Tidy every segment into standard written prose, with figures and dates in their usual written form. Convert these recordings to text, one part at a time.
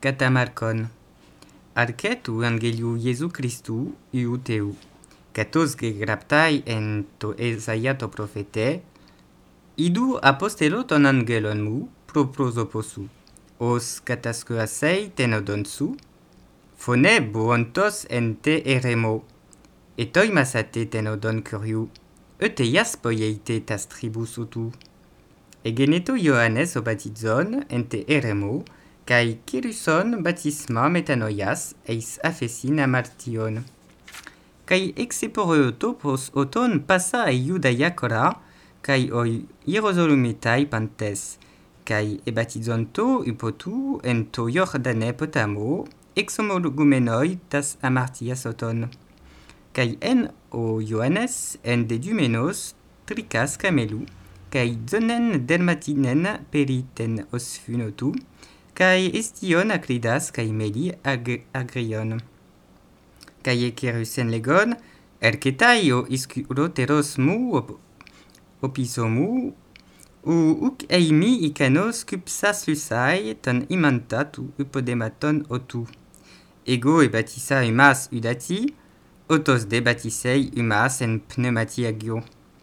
Catamarcon. Arquet u Angeliu Jesu Christu u teu. Catos que graptai en to Esaia to profete. Idu apostelo ton angelon mu, proprosoposu. Os catasque asei tenodonsu. Fone buontos en te eremo. Etoi masate tenodon curiu. Ete jaspoieite tas tribus utu. Egeneto Johannes o batizon en te eremo, kai kiruson batisma metanoias eis afesin amartion. Kai exeporeoto pos oton passa e Judaia cora, kai o Hierosolumitai pantes, kai batizonto upotu en to Jordane potamo, exomolugumenoi tas amartias oton. Kai en o Johannes en dedumenos tricas camelu, kai zonen dermatinen periten osfunotu, kai estion acridas kai meli agrion. Kai ekerusen legon, erketai o iscuroteros mu opisomu, u uk eimi ikanos cupsas lusai ton imanta tu upodematon otu. Ego e batisa umas udati, otos debatisei umas en pneumati agio.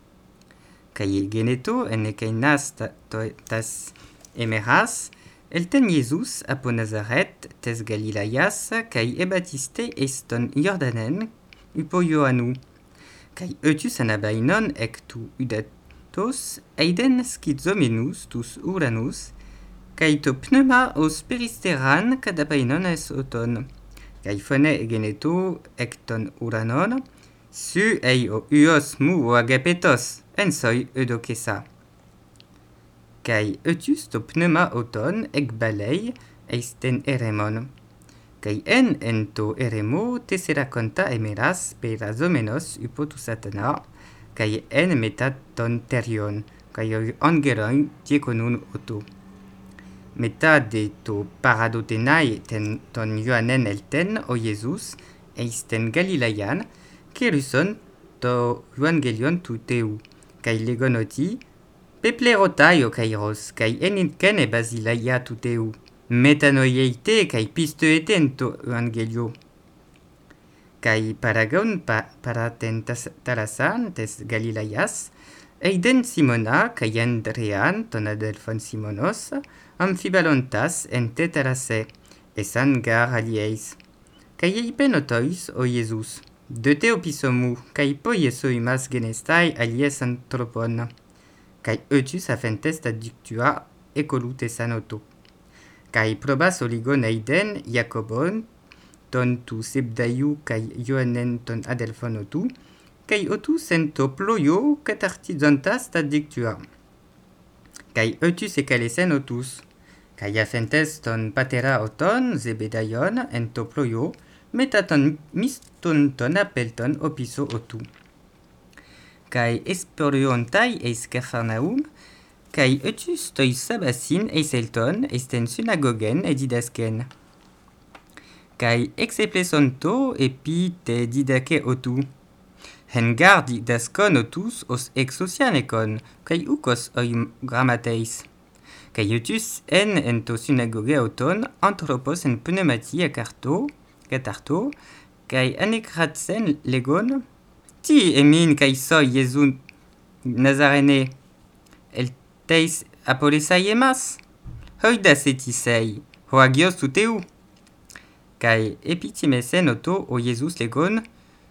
Kai geneto en ekainas tas emeras, elten Jesus apo Nazaret tes Galilaias, kai ebatiste eston Jordanen upo Ioannu. Kai eutus anabainon ec tu udatos, eiden schizomenus tus uranus, kai to pneuma os peristeran cadabainon es oton. Kai fone geneto ec ton uranon, su ei o uos mu o agapetos, en soi eudokesa. Kai eutus to pneuma oton ec balei eisten eremon. Kai en to eremo tesera conta emeras per azomenos upotu satana, kai en metat ton terion, kai angelon dieconun oto. Meta de to paradotenai ton Johanen elten o Jesus eisten Galilaian, keruson to evangelion tu teu, kai legonoti, peplerotai o kairos, kai enitken e basilaia tu teu, metanoieite kai pistoeten to evangelio. Kai paragon paraten tarasan tes Galilaias, eiden Simona kai Andrean ton adelfon Simonos, amphibalontas en te tarase, esan gar alieis. Kai eipen otois o Jesus, de te opisomu, kai poieso imas genestai alies antropon, kai eutus afentes adductua ecolute sanoto. Kai probas oligon eiden Jacobon, ton tu Sebdaiu kai Johanen ton adelfon otu, kai otus en to ploio catartizontas adductua. Kai eutus ecalesen otus, kai afentes ton patera oton Zebedaion en to ploio, metaton miston ton apelton opiso otu. Kai esporiontai eis Cafarnaum, kai eutus toi sabasin eis elton eisten synagogen edidasken. Kai exeplesonto epi te didake otu. Hengar didaskon otus os exocianekon, kai ukos oi grammateis. Kai eutus en to synagoge oton anthropos en pneumati catarto, kai anekratsen legon, ti emin kai so Jesu Nazarene, el teis apolesai emas, hoidas etisei, hoagios tuteu. Kai epitimesen oto o Jesus legon,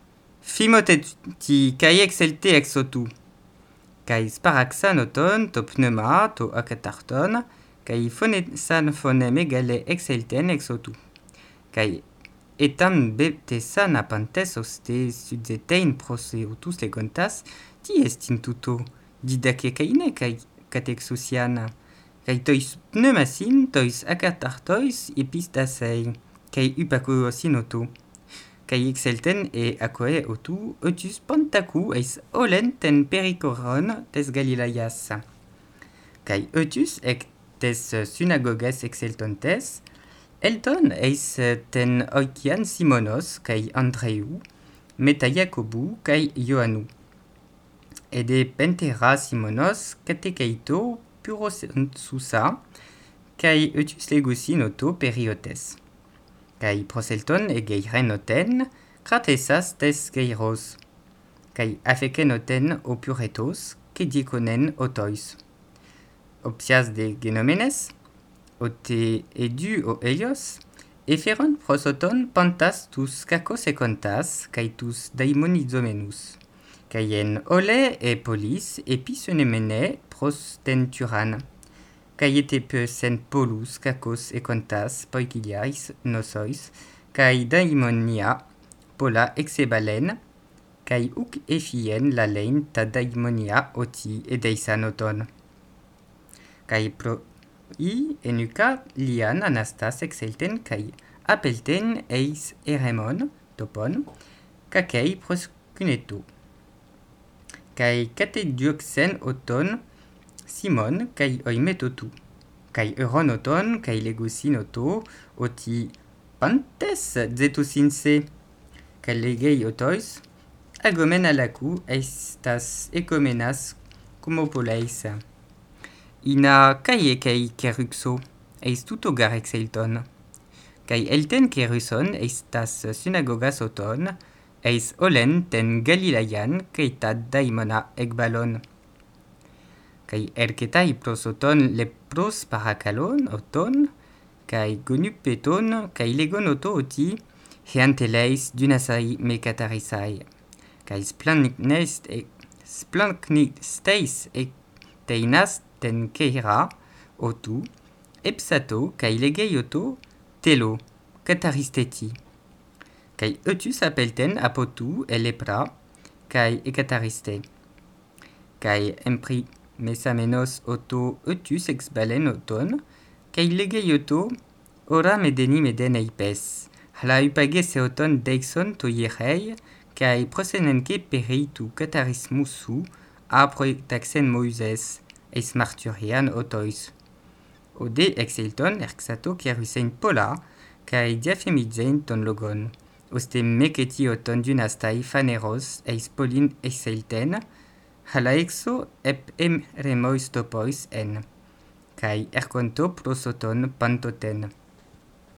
fimoteti kai exelte exotu. Kai sparaxan oton to pneuma to acatarton, kai fonesan fonem egale exelten exotu. Kai etam beptesan apantes oste sudzetein prose otus legontas, ti estin tuto didake kaine kai catexociana. Kai tois pneumasin, tois acatartois epistasei, kai upaco sinoto. Kai exelten e aquae otu, eutus pantaku eis olen ten pericoron tes Galilaias. Kai eutus ec tes synagoges exeltontes, elton eis ten oician Simonos kai Andreu, meta Jacobu kai Ioannu. Ede pentera Simonos catekeito purosusa, kai utus legusin auto periotes. Kai proselton egeiren noten, kratesas tes geiros. Kai afeken noten opuretos, kedikonen otois. Opsias de genomenes, ote edu o helios, eferon prosoton pantas tus kakos ekontas, kai tus daimonizomenus. Kai en ole e polis episonemene prostenturan. Kai ete sen polus kakos ekontas poikiliais nosois, kai daimonia pola exebalen, kai uk efien la lein ta daimonia oti edeisan oton. Kai pro enuka lian anastas exelten kai apelten eis eremon topon, kakei proskuneto. Kai katedioxen oton Simon kai oimetotu. Kai euron oton kai legusin oto oti pantes zetosinse. Kai legei otois agomen alaku estas ecomenas kumopoleis. Ina kai keruxo eis tutogar exelton. Kai elten keruson estas synagogas oton eis olen ten Galileian kai tad daimona ekbalon. Kai erketai prosoton lepros parakalon oton, kai gonupeton kai legon oto oti heanteleis dunasai mekatarisai. Kai splanknisteis teinas ten keira otu, epsato kai legei oto telo kataristeti. Kai otus apelten apotu elepra kai ekatariste. Kai mesamenos oto otus exbalen oton, kai legei oto ora medeni meden eipes. Hala upage se oton deixon to yerei, kai prosenenke peritu katarismusu aprotaxen mouzes, eis marturian otois. Ode exelton erxato kerusein pola, kai diafemizen ton logon. Oste meketi oton dunastai faneros eis polin exelten, hala exo ep remois topois en, kai erconto prosoton pantoten.